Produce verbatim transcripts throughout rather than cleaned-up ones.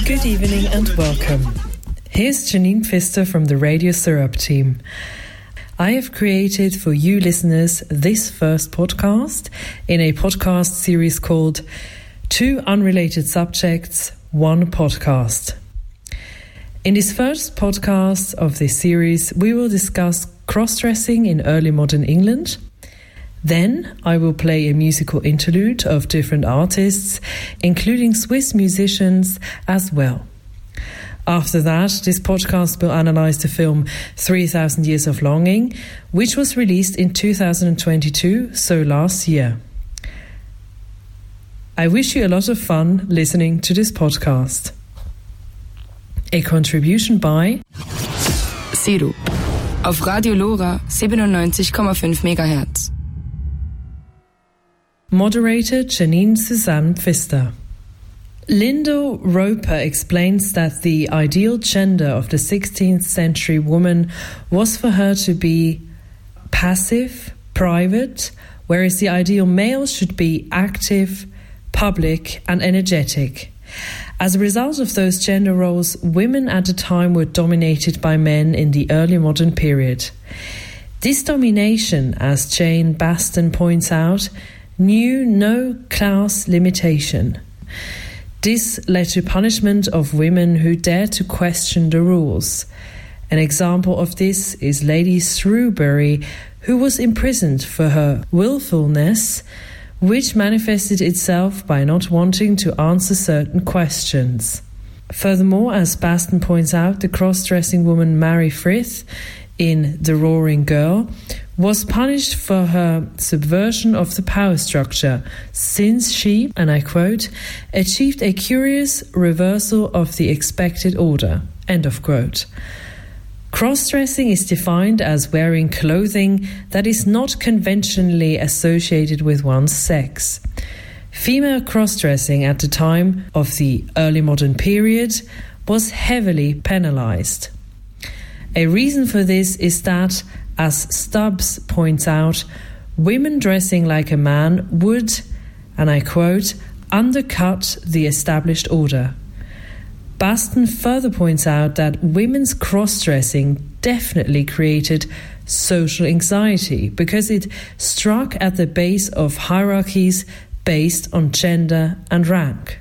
Good evening and welcome. Here's Janine Pfister from the Radio Syrup team. I have created for you listeners this first podcast in a podcast series called Two Unrelated Subjects, One Podcast. In this first podcast of this series, we will discuss cross-dressing in early modern England. Then I will play a musical interlude of different artists, including Swiss musicians as well. After that, this podcast will analyse the film three thousand Years of Longing, which was released in two thousand twenty-two, so last year. I wish you a lot of fun listening to this podcast. A contribution by Sido auf Radio Lora siebenundneunzig Komma fünf Megahertz. Moderator Janine Suzanne Pfister. Lyndall Roper explains that the ideal gender of the sixteenth century woman was for her to be passive, private, whereas the ideal male should be active, public, and energetic. As a result of those gender roles, women at the time were dominated by men in the early modern period. This domination, as Jane Baston points out, knew no class limitation. This led to punishment of women who dared to question the rules. An example of this is Lady Shrewsbury, who was imprisoned for her willfulness, which manifested itself by not wanting to answer certain questions. Furthermore, as Baston points out, the cross-dressing woman Mary Frith in The Roaring Girl was punished for her subversion of the power structure, since she, and I quote, achieved a curious reversal of the expected order, end of quote. Cross-dressing is defined as wearing clothing that is not conventionally associated with one's sex. Female cross-dressing at the time of the early modern period was heavily penalized. A reason for this is that, as Stubbs points out, women dressing like a man would, and I quote, undercut the established order. Baston further points out that women's cross-dressing definitely created social anxiety because it struck at the base of hierarchies based on gender and rank.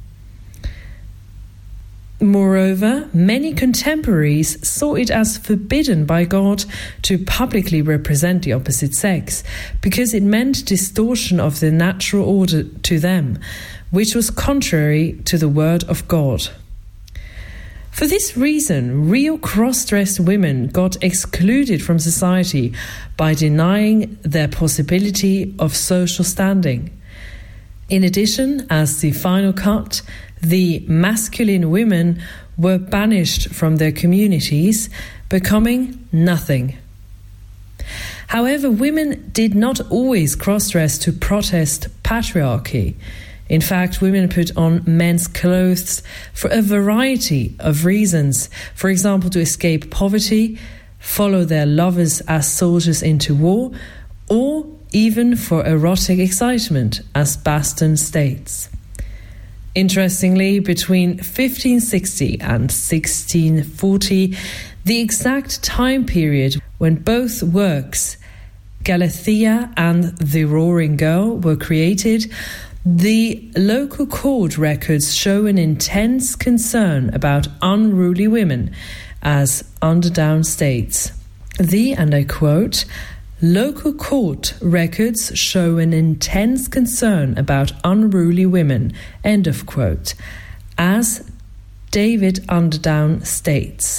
Moreover, many contemporaries saw it as forbidden by God to publicly represent the opposite sex, because it meant distortion of the natural order to them, which was contrary to the word of God. For this reason, real cross-dressed women got excluded from society by denying their possibility of social standing. In addition, as the final cut, the masculine women were banished from their communities, becoming nothing. However, women did not always cross-dress to protest patriarchy. In fact, women put on men's clothes for a variety of reasons. For example, to escape poverty, follow their lovers as soldiers into war, or even for erotic excitement, as Baston states. Interestingly, between fifteen sixty and sixteen forty, the exact time period when both works, Galathea and The Roaring Girl, were created, the local court records show an intense concern about unruly women, as Underdown states. The, and I quote, local court records show an intense concern about unruly women, end of quote, as David Underdown states.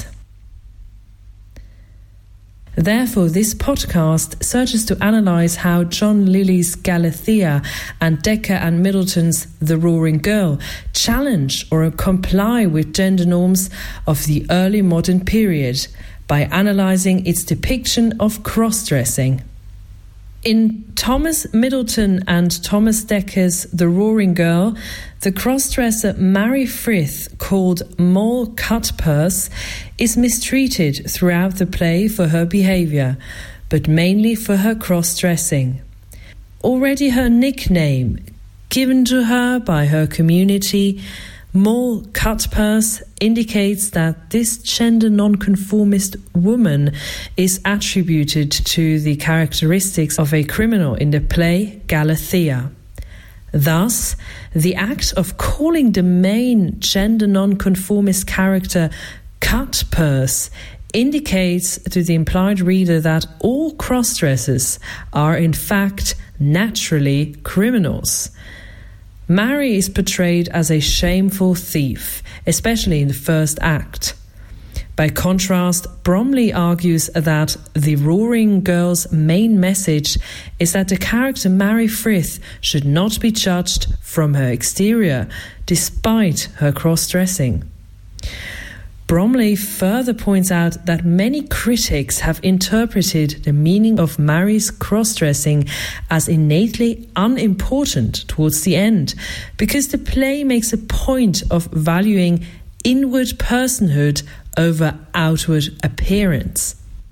Therefore, this podcast searches to analyse how John Lilly's Galathea and Dekker and Middleton's The Roaring Girl challenge or comply with gender norms of the early modern period by analysing its depiction of cross-dressing. In Thomas Middleton and Thomas Dekker's The Roaring Girl, the cross-dresser Mary Frith, called Moll Cutpurse, is mistreated throughout the play for her behaviour, but mainly for her cross-dressing. Already her nickname, given to her by her community, Moll Cutpurse indicates that this gender nonconformist woman is attributed to the characteristics of a criminal in the play Galathea. Thus, the act of calling the main gender nonconformist character Cutpurse indicates to the implied reader that all crossdressers are in fact naturally criminals. Mary is portrayed as a shameful thief, especially in the first act. By contrast, Bromley argues that the Roaring Girl's main message is that the character Mary Frith should not be judged from her exterior, despite her cross-dressing. Bromley further points out that many critics have interpreted the meaning of Mary's cross-dressing as innately unimportant towards the end, because the play makes a point of valuing inward personhood over outward appearance.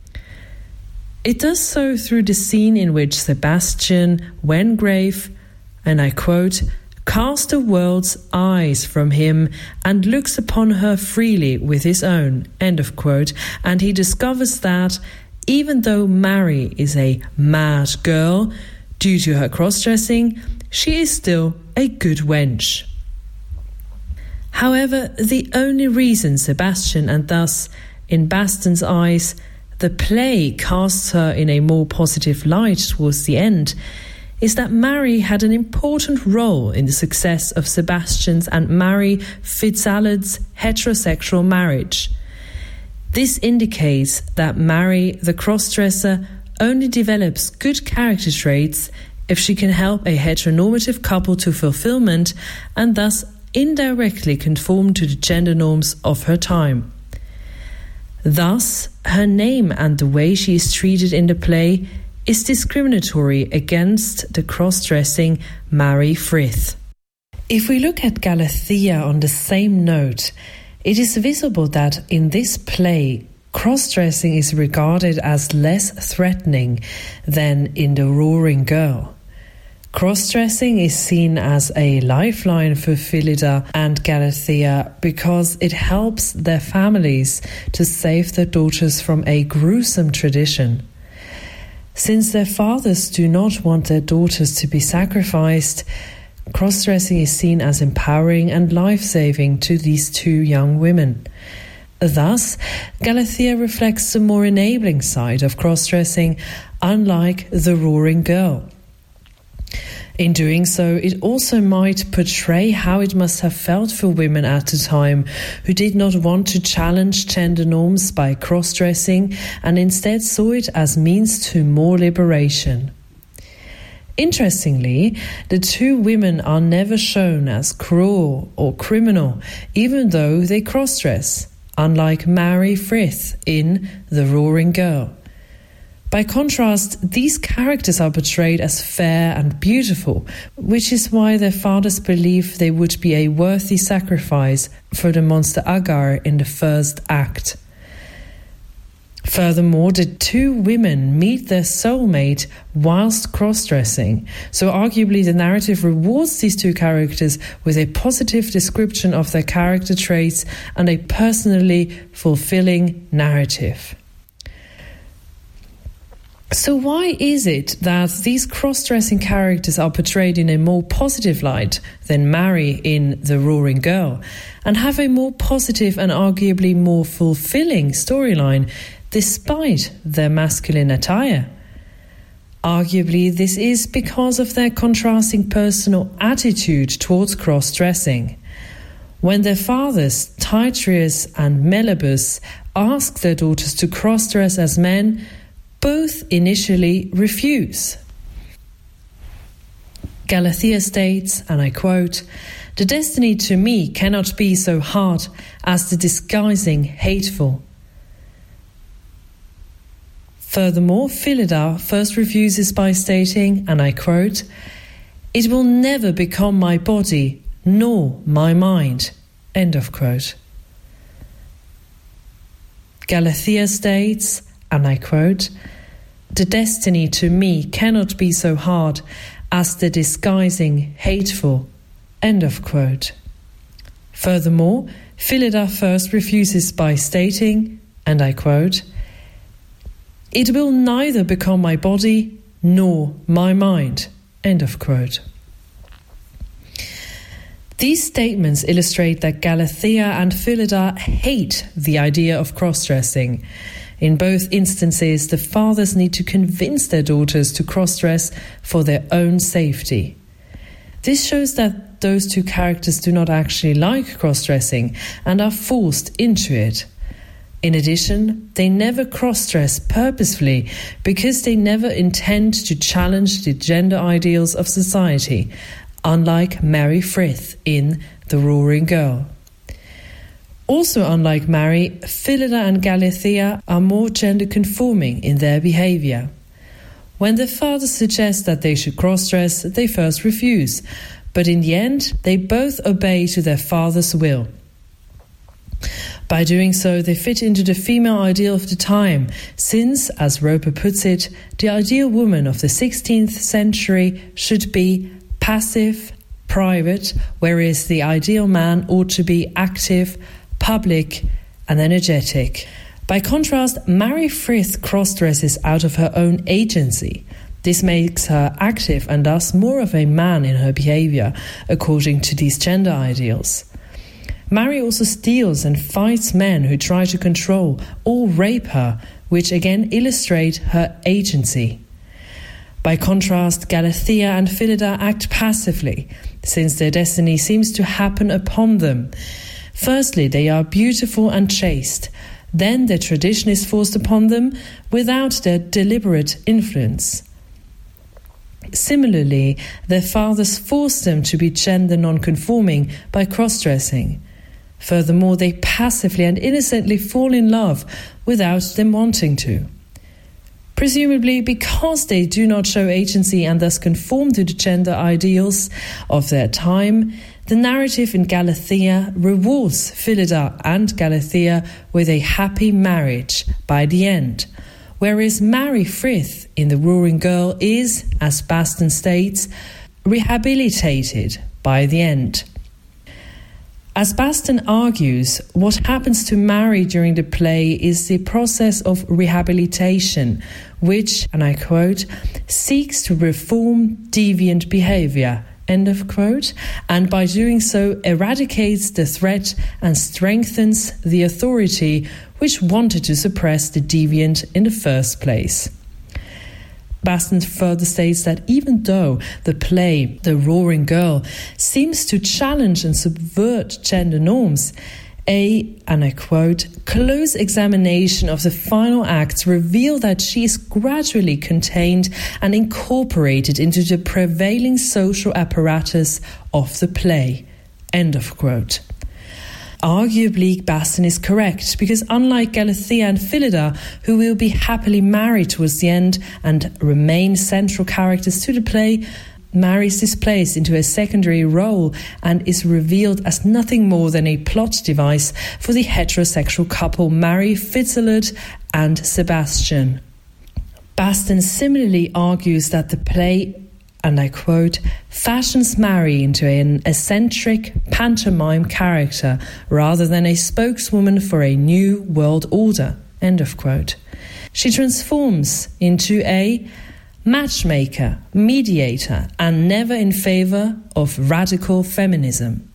It does so through the scene in which Sebastian Wengrave, and I quote, cast the world's eyes from him and looks upon her freely with his own, end of quote, and he discovers that even though Mary is a mad girl, due to her cross-dressing, she is still a good wench. However, the only reason Sebastian, and thus, in Baston's eyes, the play casts her in a more positive light towards the end, is that Mary had an important role in the success of Sebastian's and Mary Fitzalad's heterosexual marriage. This indicates that Mary, the crossdresser, only develops good character traits if she can help a heteronormative couple to fulfillment and thus indirectly conform to the gender norms of her time. Thus, her name and the way she is treated in the play is discriminatory against the cross-dressing Mary Frith. If we look at Galathea on the same note, it is visible that in this play, cross-dressing is regarded as less threatening than in The Roaring Girl. Cross-dressing is seen as a lifeline for Phillida and Galathea because it helps their families to save their daughters from a gruesome tradition. Since their fathers do not want their daughters to be sacrificed, cross-dressing is seen as empowering and life-saving to these two young women. Thus, Galathea reflects the more enabling side of cross-dressing, unlike The Roaring Girl. In doing so, it also might portray how it must have felt for women at the time who did not want to challenge gender norms by cross-dressing and instead saw it as means to more liberation. Interestingly, the two women are never shown as cruel or criminal, even though they cross-dress, unlike Mary Frith in The Roaring Girl. By contrast, these characters are portrayed as fair and beautiful, which is why their fathers believe they would be a worthy sacrifice for the monster Agar in the first act. Furthermore, the two women meet their soulmate whilst cross-dressing, so arguably the narrative rewards these two characters with a positive description of their character traits and a personally fulfilling narrative. So why is it that these cross-dressing characters are portrayed in a more positive light than Mary in The Roaring Girl, and have a more positive and arguably more fulfilling storyline despite their masculine attire? Arguably, this is because of their contrasting personal attitude towards cross-dressing. When their fathers, Titreus and Melibus, ask their daughters to cross-dress as men, both initially refuse. Galathea states, and I quote, "The destiny to me cannot be so hard as the disguising hateful." Furthermore, Phillida first refuses by stating, and I quote, "It will never become my body, nor my mind." End of quote. Galathea states, and I quote, "The destiny to me cannot be so hard as the disguising hateful." End of quote. Furthermore, Phillida first refuses by stating, and I quote, "It will neither become my body nor my mind," end of quote. These statements illustrate that Galathea and Phillida hate the idea of cross-dressing. In both instances, the fathers need to convince their daughters to cross-dress for their own safety. This shows that those two characters do not actually like cross-dressing and are forced into it. In addition, they never cross-dress purposefully because they never intend to challenge the gender ideals of society, unlike Mary Frith in The Roaring Girl. Also unlike Mary, Phillida and Galathea are more gender-conforming in their behaviour. When their father suggests that they should cross-dress, they first refuse, but in the end, they both obey to their father's will. By doing so, they fit into the female ideal of the time, since, as Roper puts it, the ideal woman of the sixteenth century should be passive, private, whereas the ideal man ought to be active, public, and energetic. By contrast, Mary Frith cross-dresses out of her own agency. This makes her active and thus more of a man in her behaviour, according to these gender ideals. Mary also steals and fights men who try to control or rape her, which again illustrate her agency. By contrast, Galathea and Phillida act passively, since their destiny seems to happen upon them. Firstly, they are beautiful and chaste. Then their tradition is forced upon them without their deliberate influence. Similarly, their fathers force them to be gender non-conforming by cross-dressing. Furthermore, they passively and innocently fall in love without them wanting to. Presumably because they do not show agency and thus conform to the gender ideals of their time, the narrative in Galathea rewards Phillida and Galathea with a happy marriage by the end, whereas Mary Frith in The Roaring Girl is, as Baston states, rehabilitated by the end. As Baston argues, what happens to Mary during the play is the process of rehabilitation, which, and I quote, seeks to reform deviant behaviour, end of quote, and by doing so eradicates the threat and strengthens the authority which wanted to suppress the deviant in the first place. Baston further states that even though the play The Roaring Girl seems to challenge and subvert gender norms, a, and I quote, close examination of the final acts reveal that she is gradually contained and incorporated into the prevailing social apparatus of the play, end of quote. Arguably, Baston is correct, because unlike Galathea and Phillida, who will be happily married towards the end and remain central characters to the play, Mary is displaced into a secondary role and is revealed as nothing more than a plot device for the heterosexual couple Mary Fitzalut and Sebastian. Baston similarly argues that the play, and I quote, fashions Mary into an eccentric pantomime character rather than a spokeswoman for a new world order, end of quote. She transforms into a matchmaker, mediator, and never in favour of radical feminism.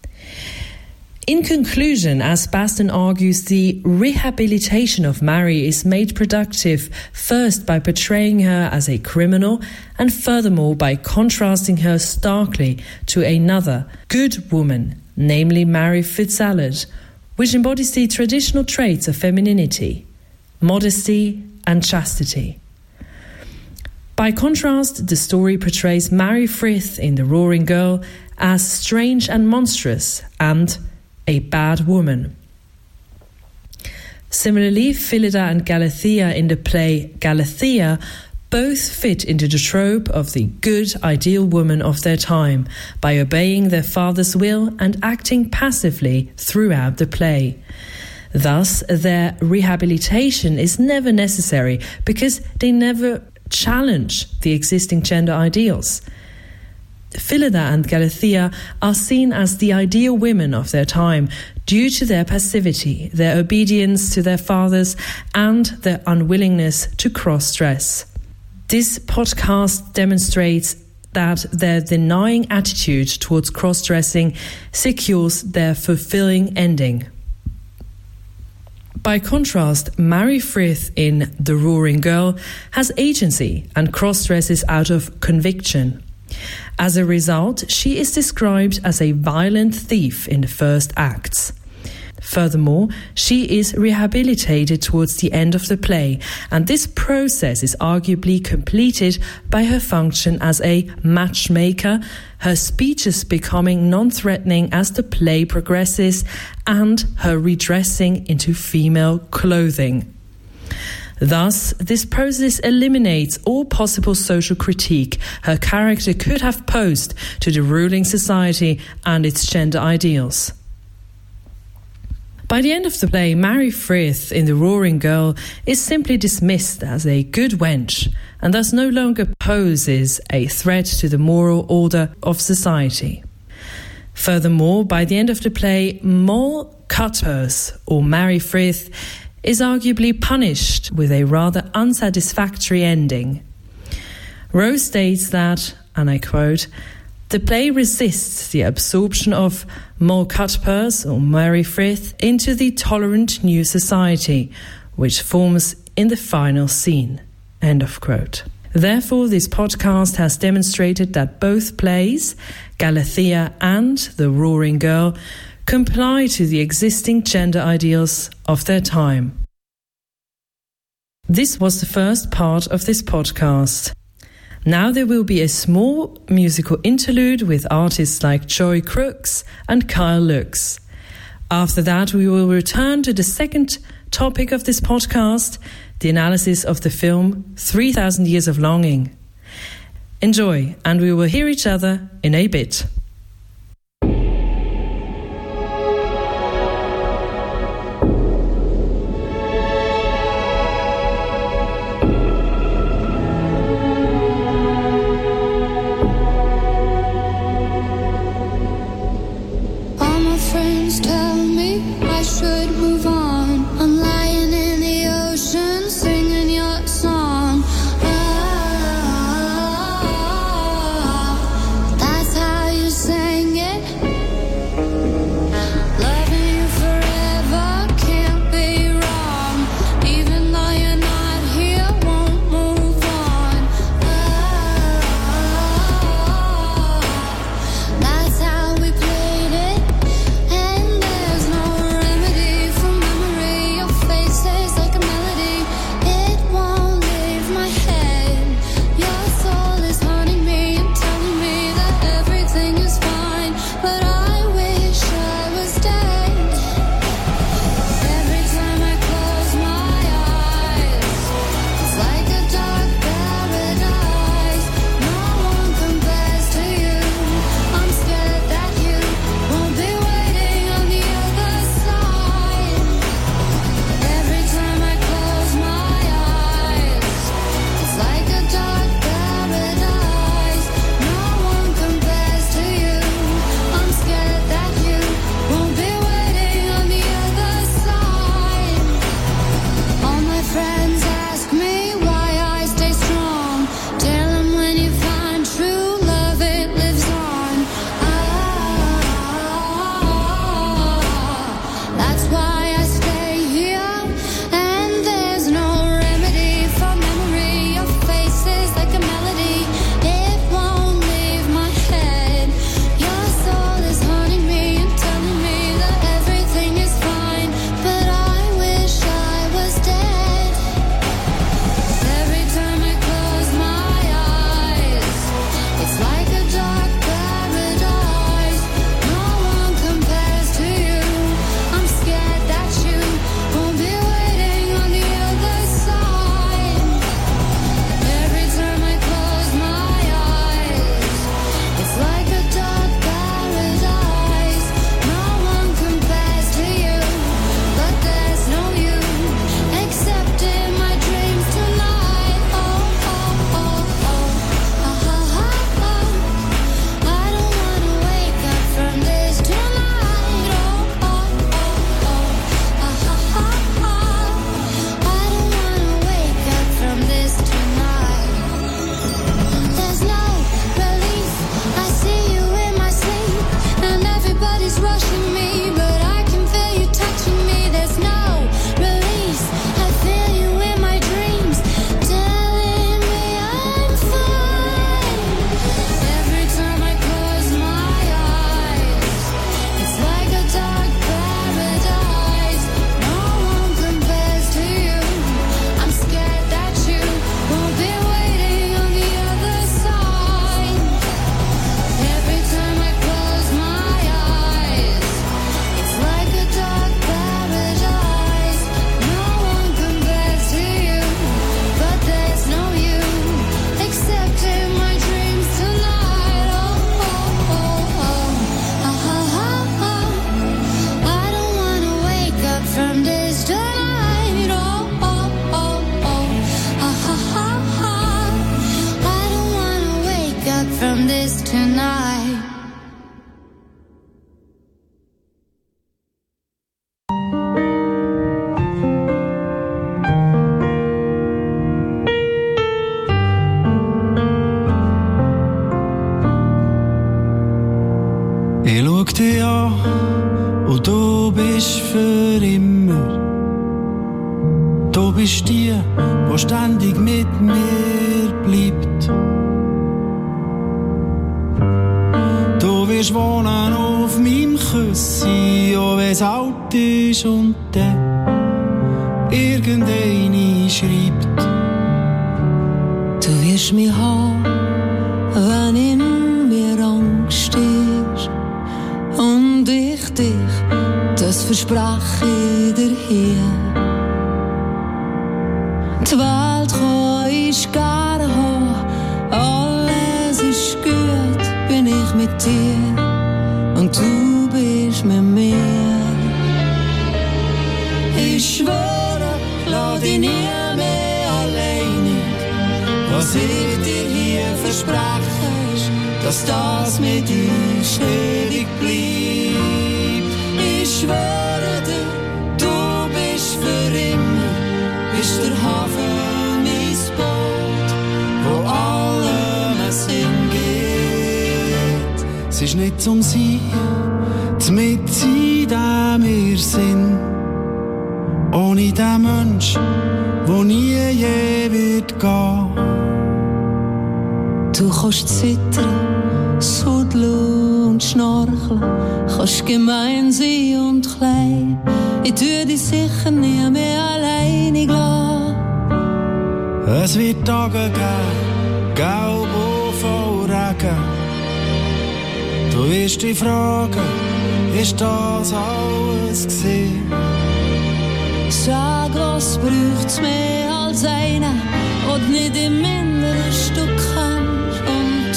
In conclusion, as Baston argues, the rehabilitation of Mary is made productive first by portraying her as a criminal and furthermore by contrasting her starkly to another good woman, namely Mary Fitzalut, which embodies the traditional traits of femininity, modesty and chastity. By contrast, the story portrays Mary Frith in The Roaring Girl as strange and monstrous and a bad woman. Similarly, Phillida and Galathea in the play Galathea both fit into the trope of the good, ideal woman of their time by obeying their father's will and acting passively throughout the play. Thus, their rehabilitation is never necessary because they never challenge the existing gender ideals. Phillida and Galathea are seen as the ideal women of their time due to their passivity, their obedience to their fathers, and their unwillingness to cross-dress. This podcast demonstrates that their denying attitude towards cross-dressing secures their fulfilling ending. By contrast, Mary Frith in The Roaring Girl has agency and cross-dresses out of conviction. As a result, she is described as a violent thief in the first acts. Furthermore, she is rehabilitated towards the end of the play, and this process is arguably completed by her function as a matchmaker, her speeches becoming non-threatening as the play progresses, and her redressing into female clothing. Thus, this process eliminates all possible social critique her character could have posed to the ruling society and its gender ideals. By the end of the play, Mary Frith in The Roaring Girl is simply dismissed as a good wench and thus no longer poses a threat to the moral order of society. Furthermore, by the end of the play, Moll Cutpurse, or Mary Frith, is arguably punished with a rather unsatisfactory ending. Rose states that, and I quote, "The play resists the absorption of Moll Cutpurse, or Mary Frith, into the tolerant new society, which forms in the final scene." End of quote. Therefore, this podcast has demonstrated that both plays, Galathea and The Roaring Girl, comply to the existing gender ideals of their time. This was the first part of this podcast. Now there will be a small musical interlude with artists like Joy Crooks and Kyle Lux. After that, we will return to the second topic of this podcast, the analysis of the film three thousand Years of Longing. Enjoy, and we will hear each other in a bit. That's how we played it, and there's no remedy for bist für immer. Du bist die, die ständig mit mir bleibt. Du wirst wohnen auf meinem Küssi, auch wenn's alt ist und dann irgendeine schreibt. Du wirst mich haben, wenn in mir Angst ist. Und ich dich, das verspreche ich dir hier. Die Welt kann ich gerne haben, alles ist gut, bin ich mit dir und du bist mit mir. Ich schwöre, lass dich nie mehr alleine. Was ich dir hier verspreche, ist, dass das mit uns ewig bleibt. Ich schwöre dir, du bist für immer, bist der Hafen, mein Boot, wo allem hingeht. Es ist nicht zum Sein, mit sein, der wir sind. Ohne den Mensch, der nie je wird gehen. Du kannst zittern, sudeln und schnarchen, kannst gemein sein und klein. Ich tue dich sicher nie mehr alleinig lassen. Es wird Tage geben, gelb und voll Regen. Du wirst dich fragen, ist das alles gewesen? Sag, was braucht's mehr als einen, und nicht im minderen Stück kennst. Und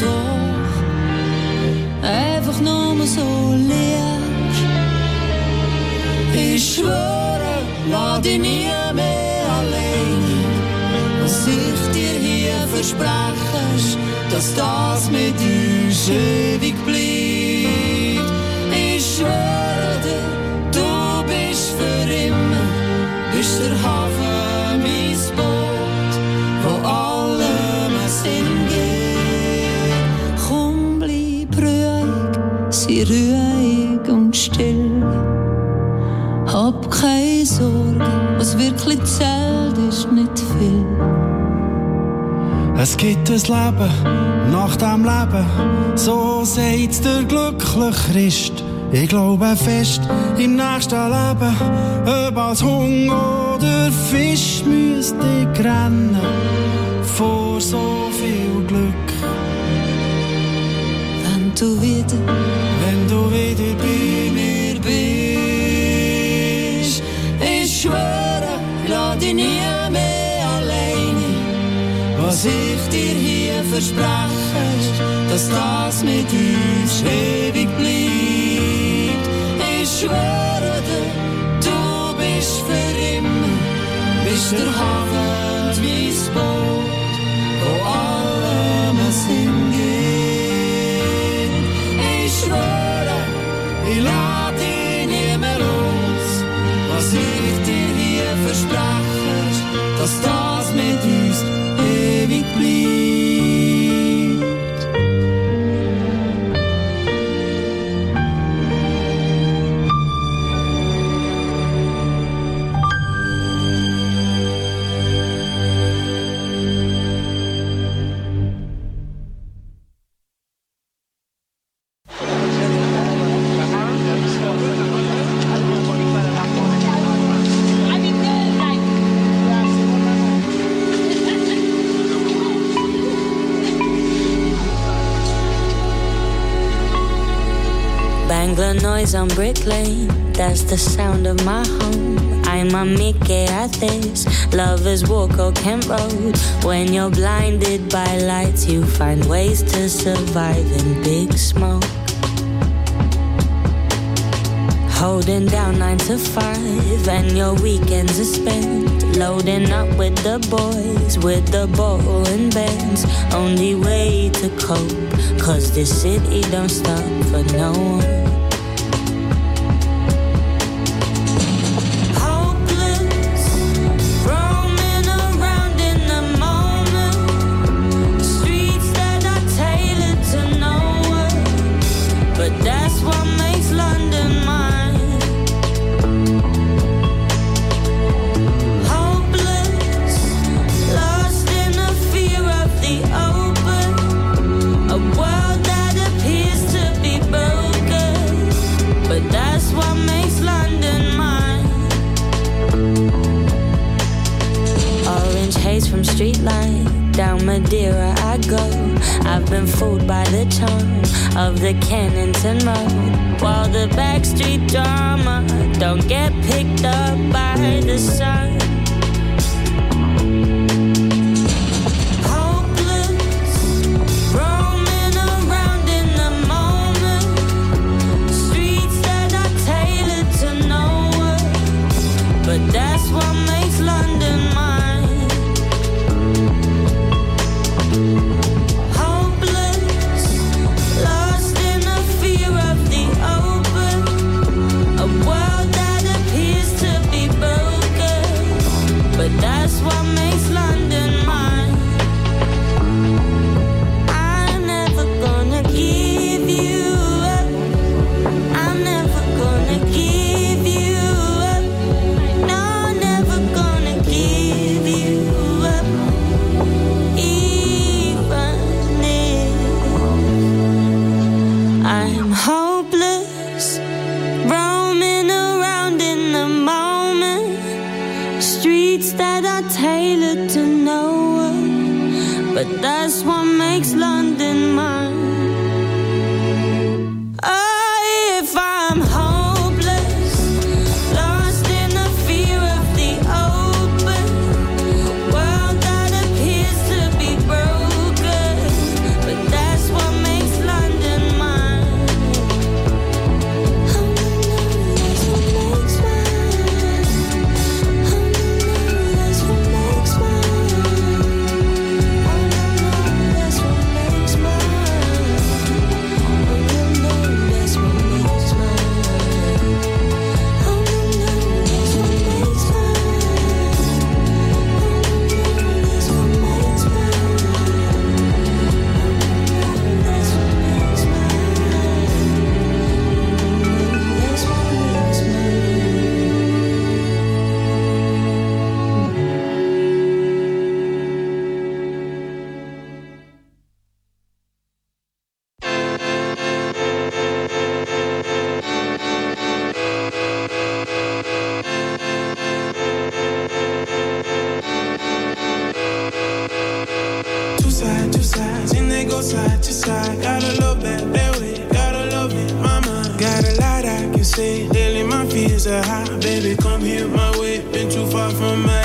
doch einfach nur so liebst. Ich schwöre, lass dich nie mehr alleine. Was ich dir hier verspreche, ist, dass das mit uns ewig bleibt. Ich schwöre dir, du bist für immer, bist der Hafen, mein Boot, wo allem hingeht. Komm, bleib ruhig, sei ruhig und still. Hab keine Sorge, was wirklich zählt, ist nicht viel. Es gibt ein Leben nach dem Leben, so sagt's der glückliche Christ. Ich glaube fest im nächsten Leben, ob als Hunger oder Fisch müsste ich rennen vor so viel Glück. Wenn du wieder, wenn du wieder bei mir bist, ich schwöre, lass dich nie mehr alleine. Was ich dir hier verspreche, ist, dass das mit uns ewig bleibt. Ich schwöre dir, du bist für immer, bist der Hafen, mein Boot, wo alles hingeht. Ich schwöre, ich lass dich nie mehr los. Was ich dir hier verspreche, ist, dass das mit uns ewig bleibt. Bangla noise on Brick Lane, that's the sound of my home. I'm a Mickey at this Lovers Walk or Kent Road. When you're blinded by lights, you find ways to survive in big smoke. Holding down nine to five, and your weekends are spent loading up with the boys, with the ball and bands. Only way to cope, cause this city don't stop for no one. down Madeira I go. I've been fooled by the charm of the Kennington Road, while the backstreet drama don't get picked up by the sun. But that's what makes London mine. Hopeless, lost in the fear of the open, a world that appears to be broken. But that's what makes London mine. I'm never gonna give you up. I'm never gonna give you up. I'm hopeless, roaming around in the moment, streets that are tailored to no one, but that's what makes London mine. Oh, if I'm hopeless, lost in the fear of the open, world that appears to be broken, but that's what makes London mine. Lately my fears are high, baby, come here my way. Been too far from my